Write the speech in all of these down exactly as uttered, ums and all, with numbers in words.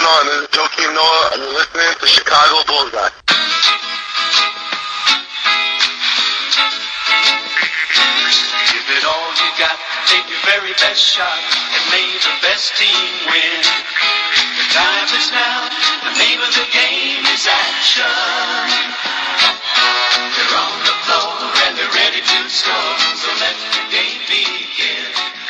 on? This is Joakim Noah, and you're listening to Chicago Bullseye. Give it all you got, take your very best shot, and may the best team win. The time is now, the name of the game is action. They're on the floor, and they're ready to score, so let the game begin.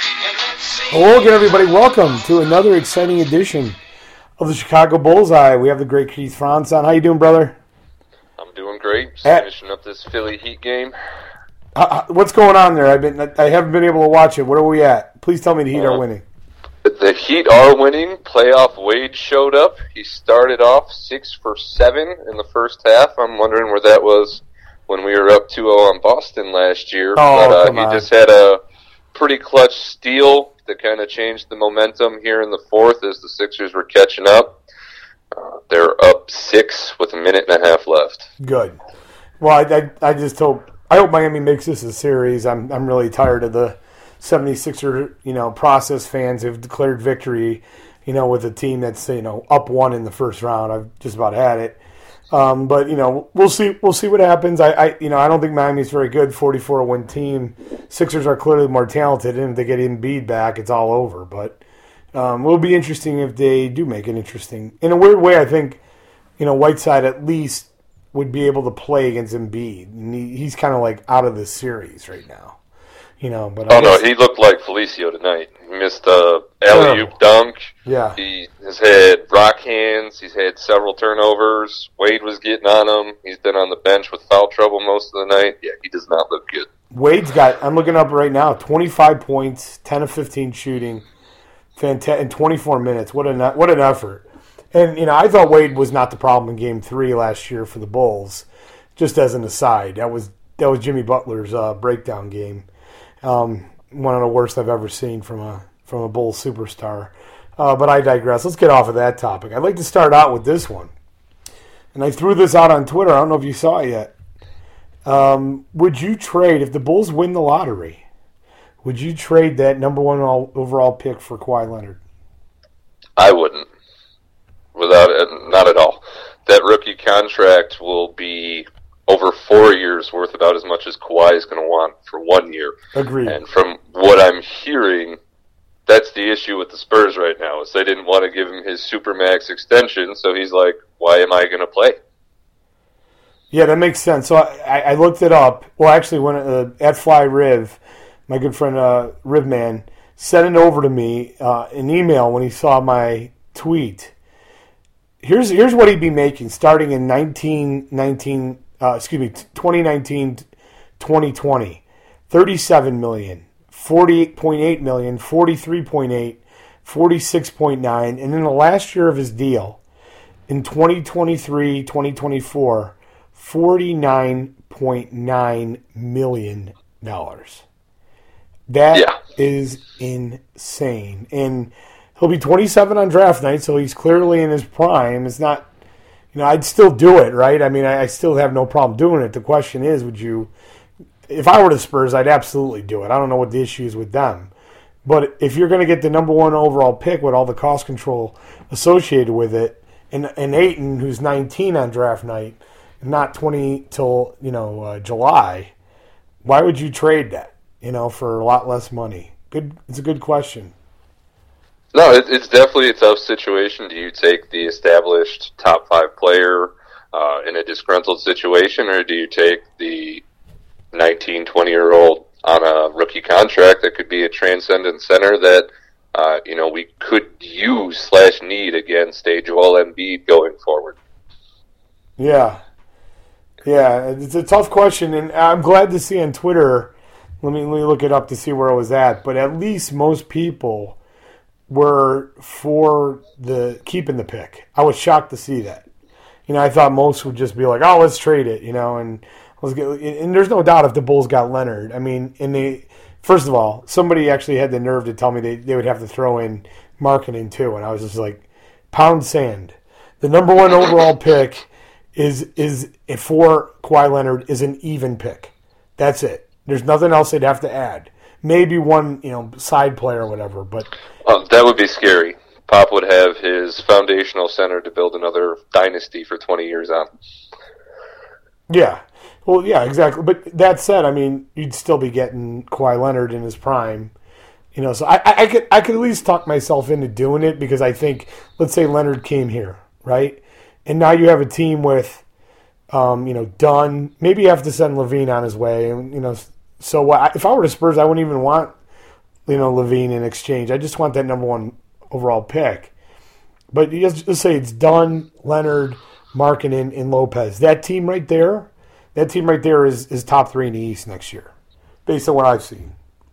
Hello again, everybody. Welcome to another exciting edition of the Chicago Bullseye. We have the great Keith Franz on. How you doing, brother? I'm doing great. Just At, finishing up this Philly Heat game. Uh, what's going on there? I've been, I haven't been able to watch it. What are we at? Please tell me the Heat uh, are winning. The Heat are winning. Playoff Wade showed up. He started off six for seven in the first half. I'm wondering where that was when we were up two oh on Boston last year. Oh, but uh, come he on. just had a pretty clutch steal that kind of changed the momentum here in the fourth as the Sixers were catching up. Uh, they're up six with a minute and a half left. Good. Well, I, I, I just hope I hope Miami makes this a series. I'm I'm really tired of the seventy-sixer, you know, process fans who've declared victory, you know, with a team that's, you know, up one in the first round. I've just about had it. Um, but you know, we'll see. We'll see what happens. I, I, you know, I don't think Miami's very good. forty-four win team. Sixers are clearly more talented, and if they get Embiid back, it's all over. But um, it'll be interesting if they do make it interesting. In a weird way, I think, you know, Whiteside at least would be able to play against Embiid. And he, he's kind of like out of the series right now. You know, but oh I guess, no, he looked like Felicio tonight. He missed a alley-oop dunk. Yeah. He has had rock hands. He's had several turnovers. Wade was getting on him. He's been on the bench with foul trouble most of the night. Yeah, he does not look good. Wade's got, I'm looking up right now, twenty-five points, ten of fifteen shooting, fantastic, in twenty-four minutes. What an what an effort. And, you know, I thought Wade was not the problem in game three last year for the Bulls. Just as an aside, that was that was Jimmy Butler's uh, breakdown game. Um, one of the worst I've ever seen from a from a Bulls superstar. Uh, but I digress. Let's get off of that topic. I'd like to start out with this one. And I threw this out on Twitter. I don't know if you saw it yet. Um, would you trade, if the Bulls win the lottery, would you trade that number one overall pick for Kawhi Leonard? I wouldn't. Without not at all. That rookie contract will be over four years worth about as much as Kawhi is going to want for one year. Agreed. And from what I'm hearing, that's the issue with the Spurs right now, is they didn't want to give him his Supermax extension, so he's like, why am I going to play? Yeah, that makes sense. So I, I looked it up. Well, actually, when uh, at Fly Riv, my good friend uh, Rivman sent it over to me uh, an email when he saw my tweet. Here's here's what he'd be making starting in nineteen nineteen. Uh, excuse me, twenty nineteen, twenty twenty, thirty-seven million dollars, forty-eight point eight million dollars, forty-three point eight, forty-six point nine, and in the last year of his deal, in twenty twenty-three, twenty twenty-four, forty-nine point nine million dollars. That yeah. is insane. And he'll be twenty-seven on draft night, so he's clearly in his prime. It's not... You know, I'd still do it, right? I mean, I, I still have no problem doing it. The question is, would you... If I were the Spurs, I'd absolutely do it. I don't know what the issue is with them. But if you're going to get the number one overall pick with all the cost control associated with it, and, and Ayton, who's nineteen on draft night, not twenty till, you know, uh, July, why would you trade that, you know, for a lot less money? Good. It's a good question. No, it, it's definitely a tough situation. Do you take the established top five player uh, in a disgruntled situation, or do you take the nineteen, twenty-year-old on a rookie contract that could be a transcendent center that, uh, you know, we could use slash need against a Joel Embiid going forward? Yeah. Yeah, it's a tough question, and I'm glad to see on Twitter, let me, let me look it up to see where I was at, but at least most people were for the keeping the pick. I was shocked to see that. You know, I thought most would just be like, "Oh, let's trade it," you know, and let's get. And there's no doubt if the Bulls got Leonard. I mean, and they first of all, somebody actually had the nerve to tell me they they would have to throw in marketing too, and I was just like, pound sand. The number one overall pick is is for Kawhi Leonard is an even pick. That's it. There's nothing else they'd have to add. Maybe one, you know, side player or whatever, but well, that would be scary. Pop would have his foundational center to build another dynasty for twenty years on. Yeah. Well, yeah, exactly. But that said, I mean, you'd still be getting Kawhi Leonard in his prime. You know, so I, I, I could I could at least talk myself into doing it because I think, let's say Leonard came here, right? And now you have a team with, um, you know, Dunn. Maybe you have to send Levine on his way. And, you know, so what, if I were the Spurs, I wouldn't even want, you know, Levine in exchange. I just want that number one overall pick. But you just, just say it's Dunn, Leonard, Markkanen, and Lopez. That team right there, that team right there is, is top three in the East next year, based on what I've seen.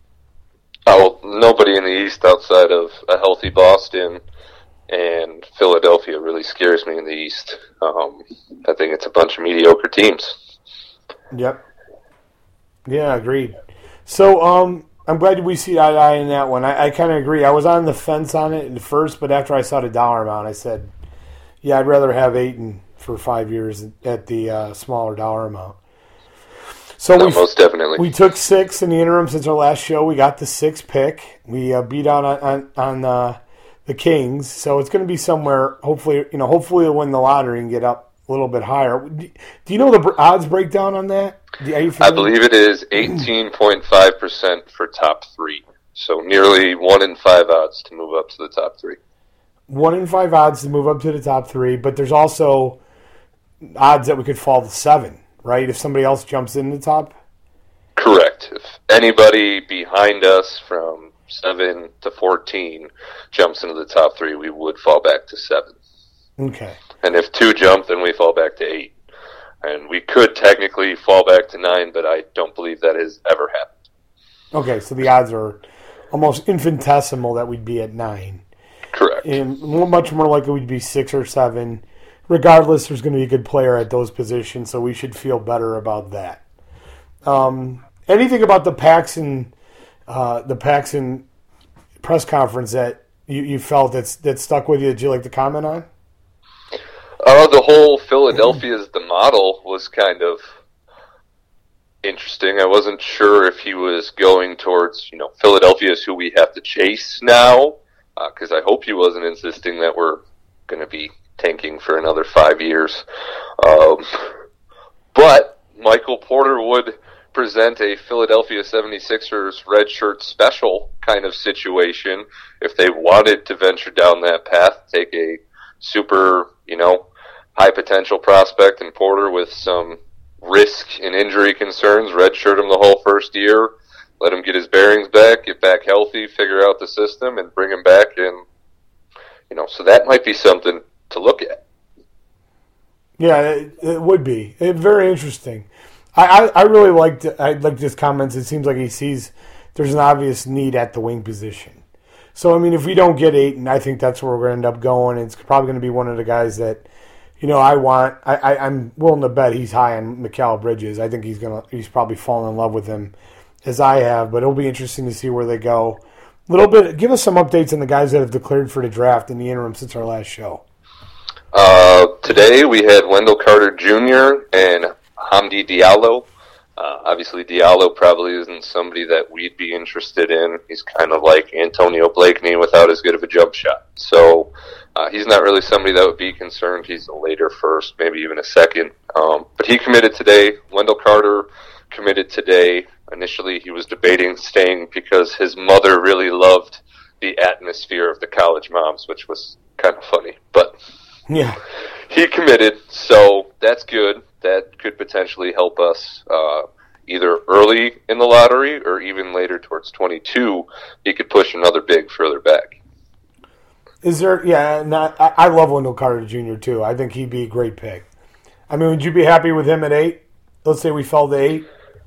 Oh, well, nobody in the East outside of a healthy Boston and Philadelphia really scares me in the East. Um, I think it's a bunch of mediocre teams. Yep. Yeah, agreed. So um, I'm glad we see eye to eye in that one. I, I kind of agree. I was on the fence on it at first, but after I saw the dollar amount, I said, yeah, I'd rather have Ayton for five years at the uh, smaller dollar amount. So no, we, most definitely. We took six in the interim since our last show. We got the sixth pick. We uh, beat out on on, on uh, the Kings. So it's going to be somewhere. Hopefully, you know, hopefully we'll win the lottery and get up a little bit higher. Do you know the odds breakdown on that? Are you I believe it is eighteen point five percent for top three. So nearly one in five odds to move up to the top three. One in five odds to move up to the top three, but there's also odds that we could fall to seven. Right, if somebody else jumps in the top? Correct. If anybody behind us from seven to fourteen jumps into the top three, we would fall back to seven. Okay. And if two jump, then we fall back to eight. And we could technically fall back to nine, but I don't believe that has ever happened. Okay, so the odds are almost infinitesimal that we'd be at nine. Correct. And much more likely we'd be six or seven. Regardless, there's going to be a good player at those positions, so we should feel better about that. Um, anything about the Paxson, uh, the Paxson press conference that you, you felt that's that stuck with you that you like to comment on? Uh, the whole Philadelphia is the model was kind of interesting. I wasn't sure if he was going towards, you know, Philadelphia is who we have to chase now, because uh, I hope he wasn't insisting that we're going to be tanking for another five years. Um, but Michael Porter would present a Philadelphia seventy-sixers red shirt special kind of situation if they wanted to venture down that path, take a super, you know, high potential prospect in Porter with some risk and injury concerns, redshirt him the whole first year, let him get his bearings back, get back healthy, figure out the system, and bring him back in. You know, so that might be something to look at. Yeah, it, it would be. It, very interesting. I, I, I really liked I liked his comments. It seems like he sees there's an obvious need at the wing position. So, I mean, if we don't get Ayton, I think that's where we're going to end up going. It's probably going to be one of the guys that, you know, I want. I, I, I'm willing to bet he's high on Mikal Bridges. I think he's gonna. He's probably fallen in love with him, as I have. But it'll be interesting to see where they go. A little bit. Give us some updates on the guys that have declared for the draft in the interim since our last show. Uh, today we had Wendell Carter Junior and Hamdi Diallo. Uh, obviously, Diallo probably isn't somebody that we'd be interested in. He's kind of like Antonio Blakeney without as good of a jump shot. So uh, he's not really somebody that would be concerned. He's a later first, maybe even a second. Um, but he committed today. Wendell Carter committed today. Initially, he was debating staying because his mother really loved the atmosphere of the college moms, which was kind of funny. But yeah, he committed, so that's good. That could potentially help us uh, either early in the lottery or even later towards twenty-two. He could push another big further back. Is there, yeah, not, I, I love Wendell Carter Junior too. I think he'd be a great pick. I mean, would you be happy with him at eight? Let's say we fell to eight.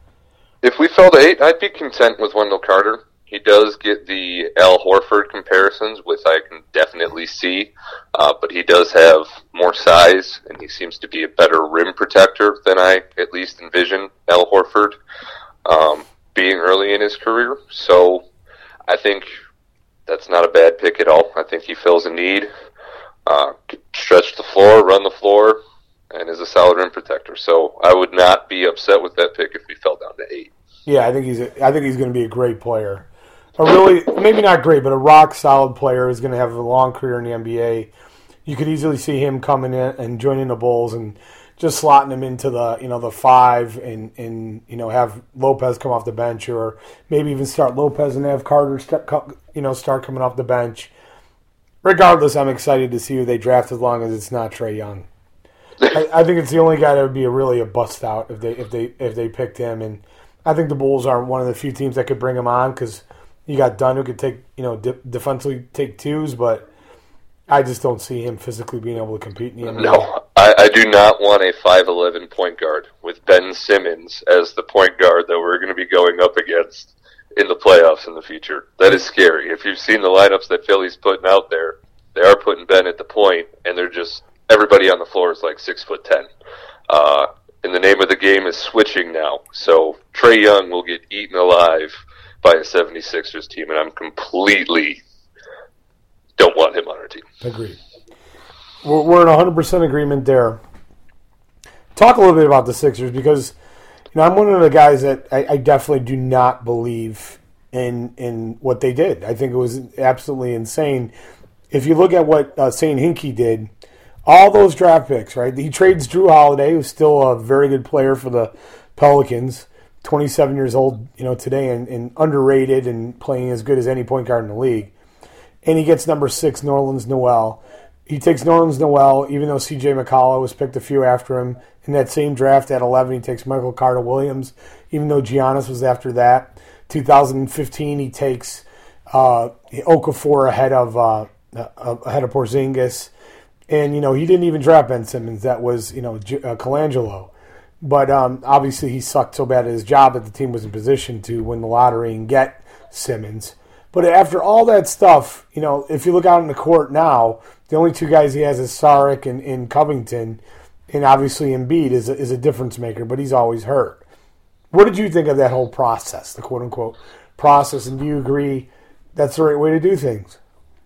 If we fell to eight, I'd be content with Wendell Carter. He does get the Al Horford comparisons, which I can definitely see, uh, but he does have more size, and he seems to be a better rim protector than I at least envision Al Horford um, being early in his career. So I think that's not a bad pick at all. I think he fills a need, uh, stretch the floor, run the floor, and is a solid rim protector. So I would not be upset with that pick if we fell down to eight. Yeah, I think he's a, I think he's going to be a great player. a really, maybe not great, but a rock-solid player who's going to have a long career in the N B A. You could easily see him coming in and joining the Bulls and just slotting him into the, you know, the five and, and you know, have Lopez come off the bench, or maybe even start Lopez and have Carter start, you know, start coming off the bench. Regardless, I'm excited to see who they draft as long as it's not Trae Young. I, I think it's the only guy that would be a really a bust out if they if they if they picked him, and I think the Bulls are one of the few teams that could bring him on because you got Dunn who could take, you know, de- defensively take twos, but I just don't see him physically being able to compete in the N B A. No, I, I do not want a five eleven point guard with Ben Simmons as the point guard that we're going to be going up against in the playoffs in the future. That is scary. If you've seen the lineups that Philly's putting out there, they are putting Ben at the point, and they're just everybody on the floor is like six foot ten. Uh, and the name of the game is switching now. So Trae Young will get eaten alive by a seventy-sixers team, and I'm completely don't want him on our team. Agreed. We're, we're in one hundred percent agreement there. Talk a little bit about the Sixers because you know I'm one of the guys that I, I definitely do not believe in in what they did. I think it was absolutely insane. If you look at what uh, Saint Hinkie did, all those draft picks, right? He trades Drew Holiday, who's still a very good player for the Pelicans, twenty-seven years old, you know, today, and, and underrated and playing as good as any point guard in the league. And he gets number six, Nerlens Noel. He takes Nerlens Noel, even though C J McCollum was picked a few after him. In that same draft at eleven, he takes Michael Carter-Williams, even though Giannis was after that. two thousand fifteen, he takes uh, Okafor ahead of uh, ahead of Porzingis. And, you know, he didn't even draft Ben Simmons. That was, you know, J- uh, Colangelo. But um, obviously he sucked so bad at his job that the team was in position to win the lottery and get Simmons. But after all that stuff, you know, if you look out in the court now, the only two guys he has is Saric and, and Covington. And obviously Embiid is a, is a difference maker, but he's always hurt. What did you think of that whole process, the quote-unquote process? And do you agree that's the right way to do things?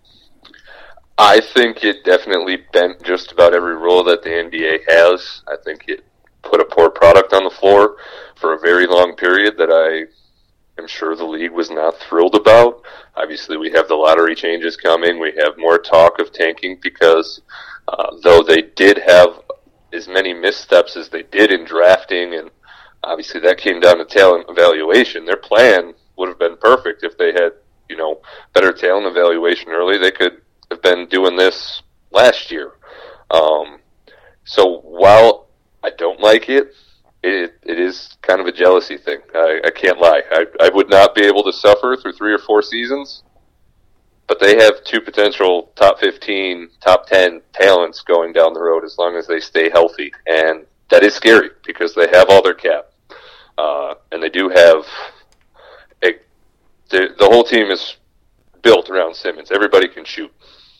I think it definitely bent just about every rule that the N B A has. I think it put a poor product on the floor for a very long period that I am sure the league was not thrilled about. Obviously, we have the lottery changes coming. We have more talk of tanking because uh, though they did have as many missteps as they did in drafting, and obviously that came down to talent evaluation, their plan would have been perfect if they had, you know, better talent evaluation early. They could have been doing this last year. Um, so while I don't like it, it it is kind of a jealousy thing. I, I can't lie. I, I would not be able to suffer through three or four seasons, but they have two potential top fifteen, top ten talents going down the road as long as they stay healthy. And that is scary because they have all their cap. Uh, and they do have a, the, the whole team is built around Simmons. Everybody can shoot.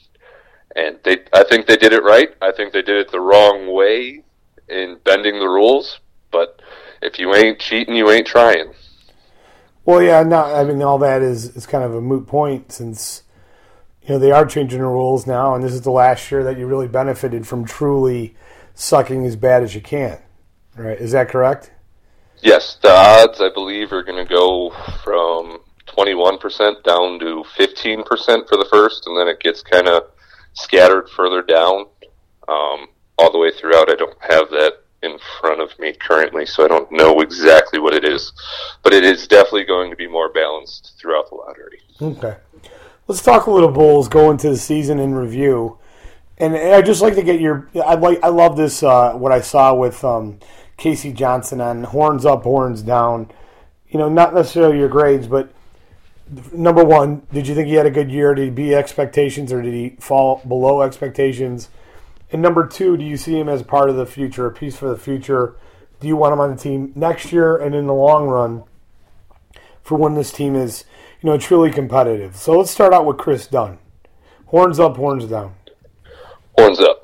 And they, I think they did it right. I think they did it the wrong way in bending the rules. But if you ain't cheating, you ain't trying. Well, yeah, no, I mean, all that is, is kind of a moot point since, you know, they are changing the rules now, and this is the last year that you really benefited from truly sucking as bad as you can. Right? Is that correct? Yes, the odds, I believe, are going to go from twenty-one percent down to fifteen percent for the first, and then it gets kind of scattered further down um, all the way throughout. I don't have that in front of me currently, so I don't know exactly what it is. But it is definitely going to be more balanced throughout the lottery. Okay. Let's talk a little Bulls going into the season in review. And I'd just like to get your – I like I love this, uh, what I saw with um, Casey Johnson on horns up, horns down. You know, not necessarily your grades, but – number one, did you think he had a good year? Did he beat expectations or did he fall below expectations? And number two, do you see him as part of the future, a piece for the future? Do you want him on the team next year and in the long run for when this team is, you know, truly competitive? So let's start out with Chris Dunn. Horns up, horns down. Horns up.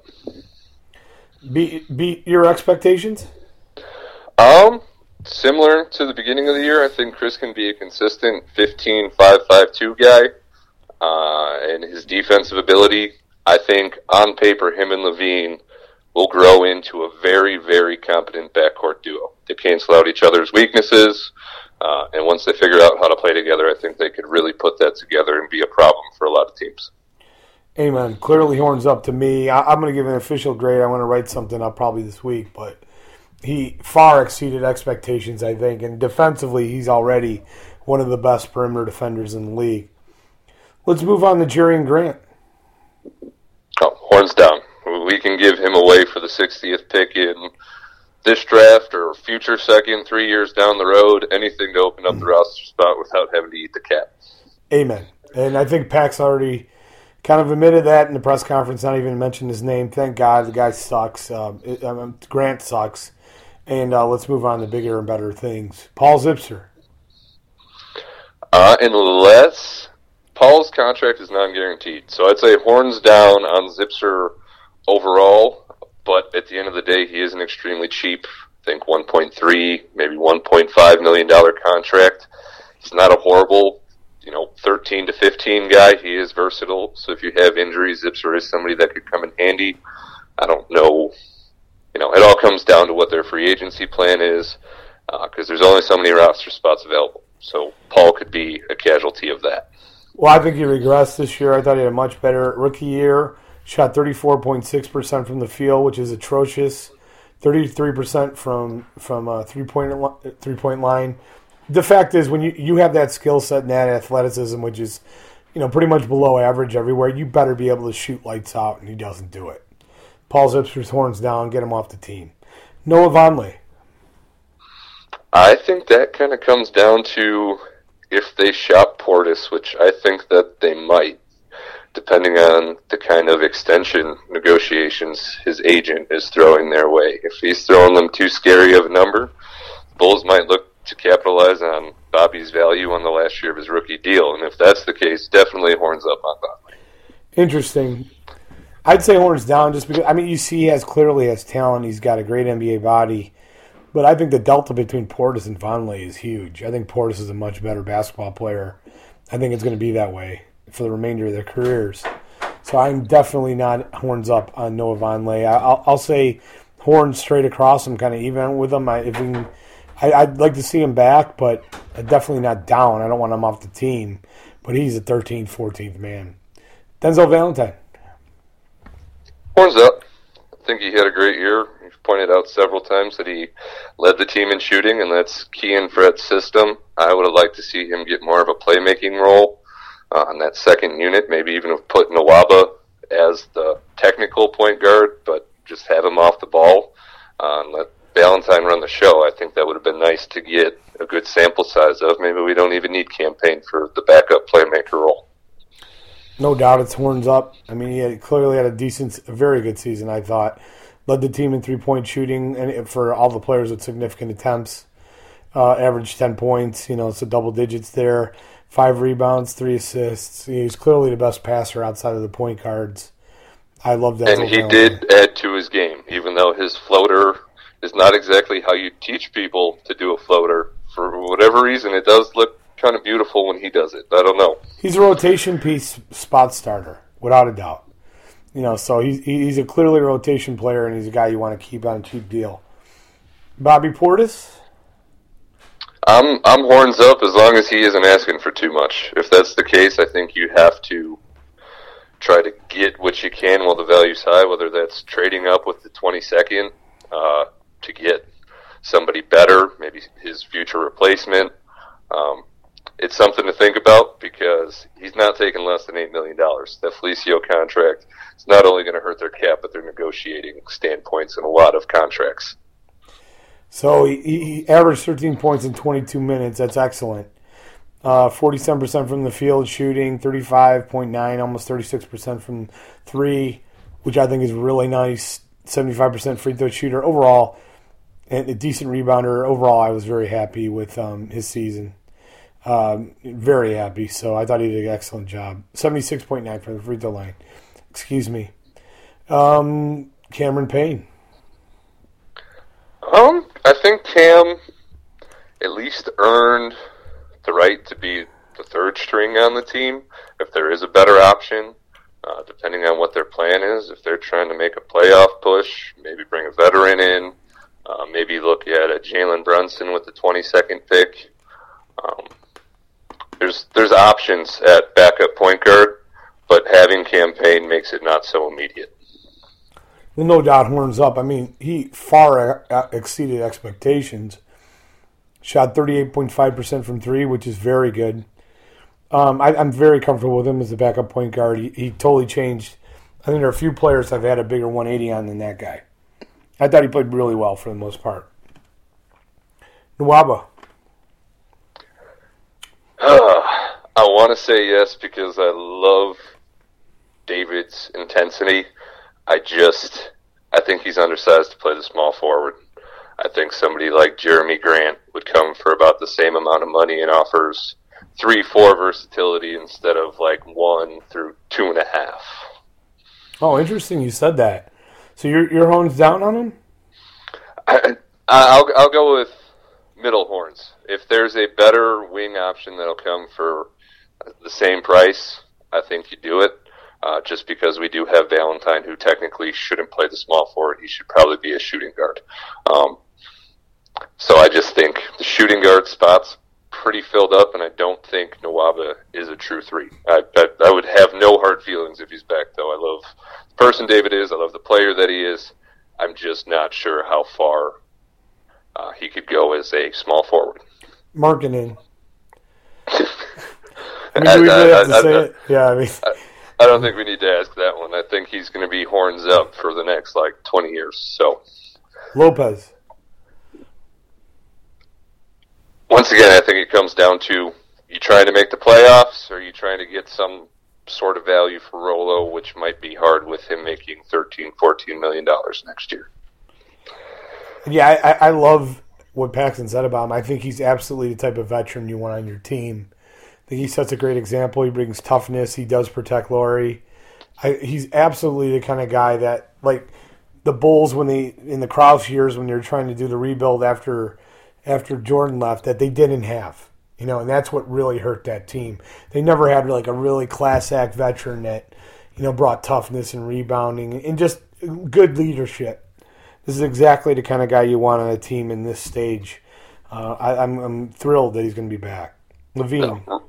Beat, beat your expectations? Um... Similar to the beginning of the year, I think Chris can be a consistent fifteen, five, five, two guy. Uh, and his defensive ability, I think, on paper, him and Levine will grow into a very, very competent backcourt duo. They cancel out each other's weaknesses. Uh, and once they figure out how to play together, I think they could really put that together and be a problem for a lot of teams. Amen. Clearly horns up to me. I, I'm going to give an official grade. I want to write something up probably this week, but he far exceeded expectations, I think. And defensively, he's already one of the best perimeter defenders in the league. Let's move on to Jerian Grant. Oh, horns down. We can give him away for the sixtieth pick in this draft or future second, three years down the road, anything to open up the roster spot without having to eat the cap. Amen. And I think Pax already kind of admitted that in the press conference, not even mentioned his name. Thank God, the guy sucks. Um, it, um, Grant sucks. And uh, let's move on to bigger and better things. Paul Zipser. Uh, unless Paul's contract is non-guaranteed. So I'd say horns down on Zipser overall, but at the end of the day, he is an extremely cheap, I think one point three, maybe one point five million dollars contract. He's not a horrible, you know, thirteen to fifteen guy. He is versatile. So if you have injuries, Zipser is somebody that could come in handy. I don't know. You know, it all comes down to what their free agency plan is, because uh, there's only so many roster spots available. So Paul could be a casualty of that. Well, I think he regressed this year. I thought he had a much better rookie year. Shot thirty-four point six percent from the field, which is atrocious. thirty-three percent from from a three-point three-point line. The fact is, when you, you have that skill set and that athleticism, which is, you know, pretty much below average everywhere, you better be able to shoot lights out, and he doesn't do it. Paul Zipser's horns down, get him off the team. Noah Vonleh. I think that kind of comes down to if they shop Portis, which I think that they might, depending on the kind of extension negotiations his agent is throwing their way. If he's throwing them too scary of a number, Bulls might look to capitalize on Bobby's value on the last year of his rookie deal. And if that's the case, definitely horns up on Vonleh. Interesting. I'd say horns down just because, I mean, you see he has clearly has talent. He's got a great N B A body. But I think the delta between Portis and Vonleh is huge. I think Portis is a much better basketball player. I think it's going to be that way for the remainder of their careers. So I'm definitely not horns up on Noah Vonleh. I'll, I'll say horns straight across. I'm kind of even with him. I, if we can, I, I'd like to see him back, but definitely not down. I don't want him off the team. But he's a thirteenth, fourteenth man. Denzel Valentine. Horns up. I think he had a great year. You've pointed out several times that he led the team in shooting, and that's key in Fred's system. I would have liked to see him get more of a playmaking role uh, on that second unit, maybe even have put Nwaba as the technical point guard, but just have him off the ball uh, and let Valentine run the show. I think that would have been nice to get a good sample size of. Maybe we don't even need Campaign for the backup playmaker role. No doubt it's horns up. I mean, he had, clearly had a decent, a very good season, I thought. Led the team in three-point shooting and for all the players with significant attempts. Uh, averaged ten points, you know, so double digits there. Five rebounds, three assists. He's clearly the best passer outside of the point guards. I love that. And he did add to his game, even though his floater is not exactly how you teach people to do a floater. For whatever reason, it does look kind of beautiful when he does it. I don't know. He's a rotation piece spot starter, without a doubt. You know, so he's he's a clearly rotation player, and he's a guy you want to keep on a cheap deal. Bobby Portis? I'm I'm horns up as long as he isn't asking for too much. If that's the case, I think you have to try to get what you can while the value's high, whether that's trading up with the twenty-second uh, to get somebody better, maybe his future replacement. Um, it's something to think about because he's not taking less than eight million dollars. That Felicio contract is not only going to hurt their cap, but their negotiating standpoints in a lot of contracts. So he, he averaged thirteen points in twenty-two minutes. That's excellent. Uh, forty-seven percent from the field shooting, thirty-five point nine, almost thirty-six percent from three, which I think is really nice. seventy-five percent free throw shooter. Overall, and a decent rebounder. Overall, I was very happy with um, his season. Um, very happy. So I thought he did an excellent job. seventy-six point nine from the free throw line. Excuse me. Um, Cameron Payne. Um, I think Cam at least earned the right to be the third string on the team. If there is a better option, uh, depending on what their plan is, if they're trying to make a playoff push, maybe bring a veteran in, uh, maybe look at a Jalen Brunson with the twenty-second pick. Um, there's there's options at backup point guard, but having Campaign makes it not so immediate. Well, no doubt, horns up. I mean, he far exceeded expectations. Shot thirty-eight point five percent from three, which is very good. Um, I, I'm very comfortable with him as a backup point guard. He, he totally changed. I think there are a few players I've had a bigger one eighty on than that guy. I thought he played really well for the most part. Nwaba. Uh, I want to say yes because I love David's intensity. I just, I think he's undersized to play the small forward. I think somebody like Jeremy Grant would come for about the same amount of money and offers three, four versatility instead of like one through two and a half. Oh, interesting. You said that. So your your horns down on him? I, I'll I'll go with middle horns. If there's a better wing option that'll come for the same price, I think you do it. Uh, just because we do have Valentine, who technically shouldn't play the small forward, he should probably be a shooting guard. Um, so I just think the shooting guard spot's pretty filled up, and I don't think Nwaba is a true three. I, I, I would have no hard feelings if he's back, though. I love the person David is. I love the player that he is. I'm just not sure how far uh, he could go as a small forward. Marketing. I mean, do we really have to I, I, say I, it? Yeah, I mean... I, I don't think we need to ask that one. I think he's going to be horns up for the next, like, twenty years. So, Lopez. Once again, I think it comes down to you trying to make the playoffs or you trying to get some sort of value for Rolo, which might be hard with him making thirteen, fourteen million dollars next year. Yeah, I, I love what Paxton said about him. I think he's absolutely the type of veteran you want on your team. I think he sets a great example. He brings toughness. He does protect Laurie. I, he's absolutely the kind of guy that, like, the Bulls when they in the Krause years when they were trying to do the rebuild after after Jordan left, that they didn't have. You know, and that's what really hurt that team. They never had, like, a really class act veteran that, you know, brought toughness and rebounding and just good leadership. This is exactly the kind of guy you want on a team in this stage. Uh, I, I'm, I'm thrilled that he's going to be back. Levine. No.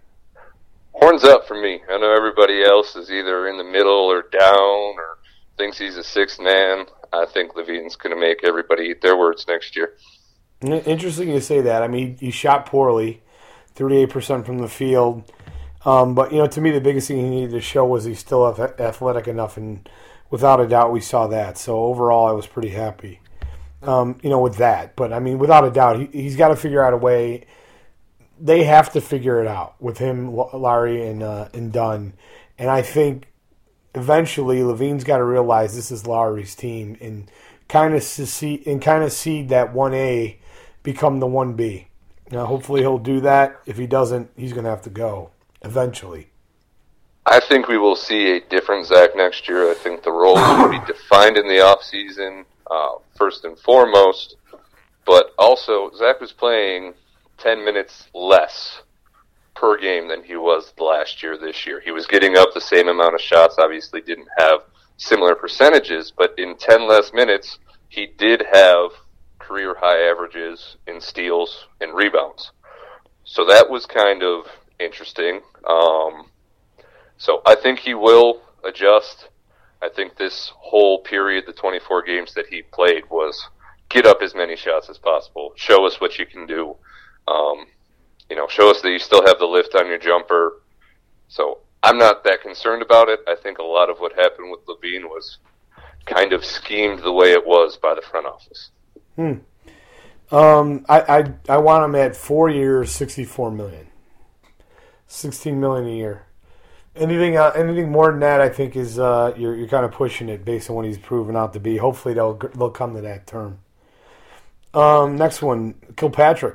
Horns up for me. I know everybody else is either in the middle or down or thinks he's a sixth man. I think Levine's going to make everybody eat their words next year. Interesting you say that. I mean, he shot poorly, thirty-eight percent from the field. Um, but, you know, to me, the biggest thing he needed to show was he's still athletic enough, and without a doubt, we saw that. So, overall, I was pretty happy, um, you know, with that. But, I mean, without a doubt, he, he's got to figure out a way. They have to figure it out with him, Larry, and uh, and Dunn. And I think eventually Levine's got to realize this is Lowry's team and kind of see and kind of see that one A become the one B. Now, hopefully he'll do that. If he doesn't, he's going to have to go eventually. I think we will see a different Zach next year. I think the role will be defined in the offseason, uh, first and foremost. But also, Zach was playing ten minutes less per game than he was last year this year. He was getting up the same amount of shots, obviously didn't have similar percentages, but in ten less minutes, he did have career high averages in steals and rebounds. So that was kind of interesting. Um, so I think he will adjust. I think this whole period, the twenty-four games that he played, was get up as many shots as possible. Show us what you can do. Um, you know, show us that you still have the lift on your jumper. So I'm not that concerned about it. I think a lot of what happened with Levine was kind of schemed the way it was by the front office. Hmm. Um, I, I I want him at four years, sixty-four million, sixteen million a year. Anything uh, anything more than that, I think is uh, you're you're kind of pushing it based on what he's proven out to be. Hopefully they'll they'll come to that term. Um, next one, Kilpatrick.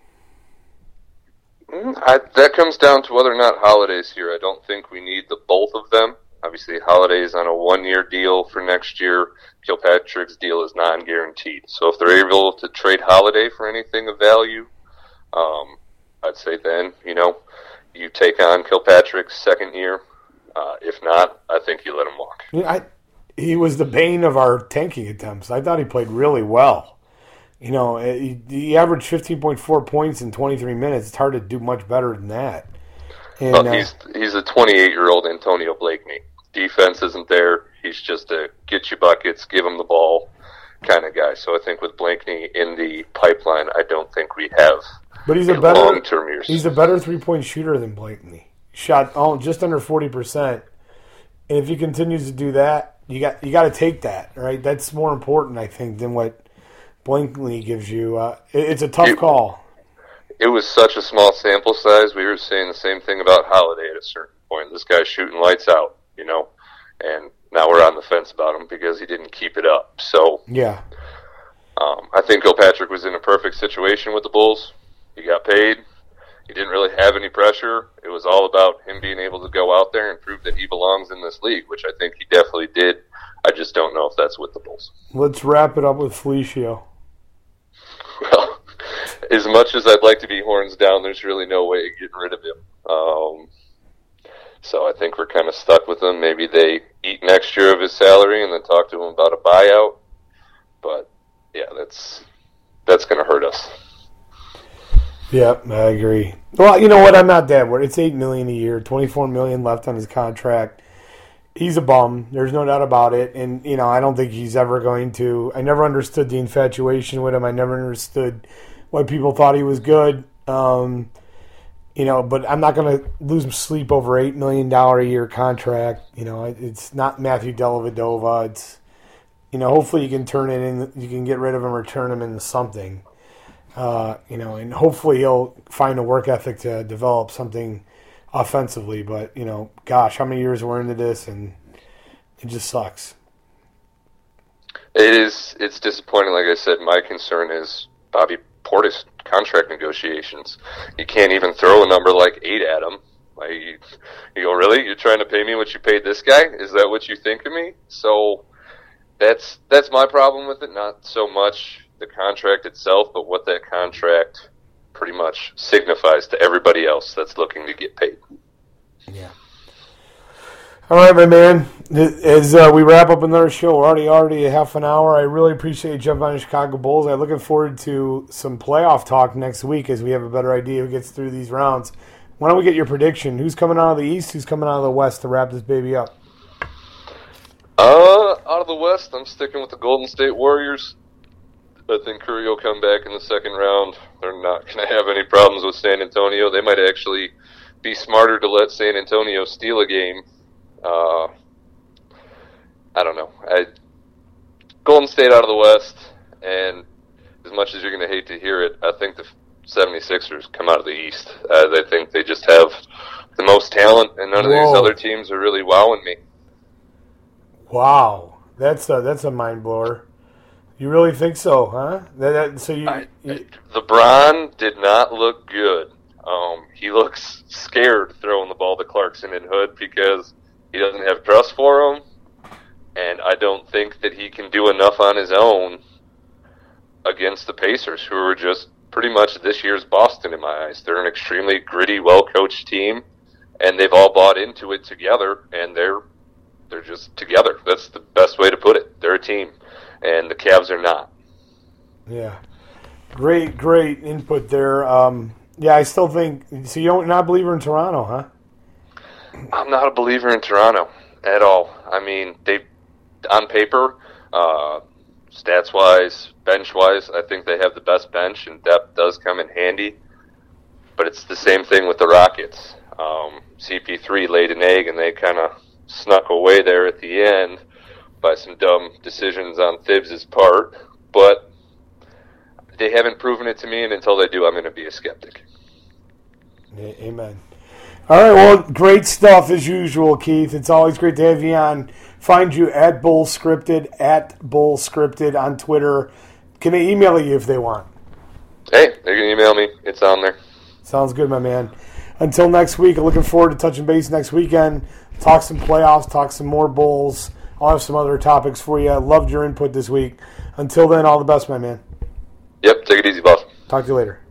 I, that comes down to whether or not Holiday's here. I don't think we need the both of them. Obviously, Holiday's on a one-year deal for next year. Kilpatrick's deal is non-guaranteed. So if they're able to trade Holiday for anything of value, um, I'd say then, you know, you take on Kilpatrick's second year. Uh, if not, I think you let him walk. Yeah, I, he was the bane of our tanking attempts. I thought he played really well. You know, he, he averaged fifteen point four points in twenty-three minutes. It's hard to do much better than that. And, well, he's he's a twenty-eight-year-old Antonio Blakeney. Defense isn't there. He's just a get you buckets, give him the ball kind of guy. So I think with Blakeney in the pipeline, I don't think we have. But he's a better long-term years. He's a better three-point shooter than Blakeney. Shot oh, just under forty percent. And if he continues to do that, you got you got to take that, right? That's more important, I think, than what Blakeney gives you. Uh, it, it's a tough it, call. It was such a small sample size. We were saying the same thing about Holiday at a certain point. This guy's shooting lights out, you know, and now we're on the fence about him because he didn't keep it up. So yeah, um, I think Kilpatrick was in a perfect situation with the Bulls. He got paid. He didn't really have any pressure. It was all about him being able to go out there and prove that he belongs in this league, which I think he definitely did. I just don't know if that's with the Bulls. Let's wrap it up with Felicio. Well, as much as I'd like to be horns down, there's really no way of getting rid of him. Um, so I think we're kind of stuck with him. Maybe they eat next year of his salary and then talk to him about a buyout. But, yeah, that's that's going to hurt us. Yeah, I agree. Well, you know what? I'm not that worried. It's eight million dollars a year, twenty-four million dollars left on his contract. He's a bum. There's no doubt about it. And, you know, I don't think he's ever going to. I never understood the infatuation with him. I never understood why people thought he was good. Um, you know, but I'm not going to lose sleep over eight million dollars a year contract. You know, it's not Matthew Dellavedova. It's, you know, hopefully you can turn it in. You can get rid of him or turn him into something. Uh, you know, and hopefully he'll find a work ethic to develop something offensively. But, you know, gosh, how many years we're into this, and it just sucks. It is. It's disappointing. Like I said, my concern is Bobby Portis contract negotiations. You can't even throw a number like eight at him. Like, you, you go, really? You're trying to pay me what you paid this guy? Is that what you think of me? So that's that's my problem with it. Not so much the contract itself, but what that contract pretty much signifies to everybody else that's looking to get paid. Yeah. All right, my man. As uh, we wrap up another show, we're already already a half an hour. I really appreciate you jumping on the Chicago Bulls. I'm looking forward to some playoff talk next week as we have a better idea who gets through these rounds. Why don't we get your prediction? Who's coming out of the East? Who's coming out of the West to wrap this baby up? Uh, out of the West, I'm sticking with the Golden State Warriors. I think Curry will come back in the second round. They're not going to have any problems with San Antonio. They might actually be smarter to let San Antonio steal a game. Uh, I don't know. I, Golden State out of the West, and as much as you're going to hate to hear it, I think the seventy-sixers come out of the East. Uh, I think they just have the most talent, and none of Whoa. these other teams are really wowing me. Wow. That's a, that's a mind blower. You really think so, huh? That, that, so you, I, you LeBron did not look good. Um, he looks scared throwing the ball to Clarkson and Hood because he doesn't have trust for him, and I don't think that he can do enough on his own against the Pacers, who are just pretty much this year's Boston in my eyes. They're an extremely gritty, well-coached team, and they've all bought into it together, and they're they're just together. That's the best way to put it. They're a team. And the Cavs are not. Yeah. Great, great input there. Um, yeah, I still think – so you don't not a believer in Toronto, huh? I'm not a believer in Toronto at all. I mean, they on paper, uh, stats-wise, bench-wise, I think they have the best bench, and depth does come in handy. But it's the same thing with the Rockets. Um, C P three laid an egg, and they kind of snuck away there at the end by some dumb decisions on Thibs' part, but they haven't proven it to me, and until they do, I'm going to be a skeptic. Amen. All right, well, great stuff as usual, Keith. It's always great to have you on. Find you at Bull Scripted, at Bull Scripted on Twitter. Can they email you if they want? Hey, they can email me. It's on there. Sounds good, my man. Until next week, I'm looking forward to touching base next weekend. Talk some playoffs, talk some more Bulls. I'll have some other topics for you. I loved your input this week. Until then, all the best, my man. Yep, take it easy, boss. Talk to you later.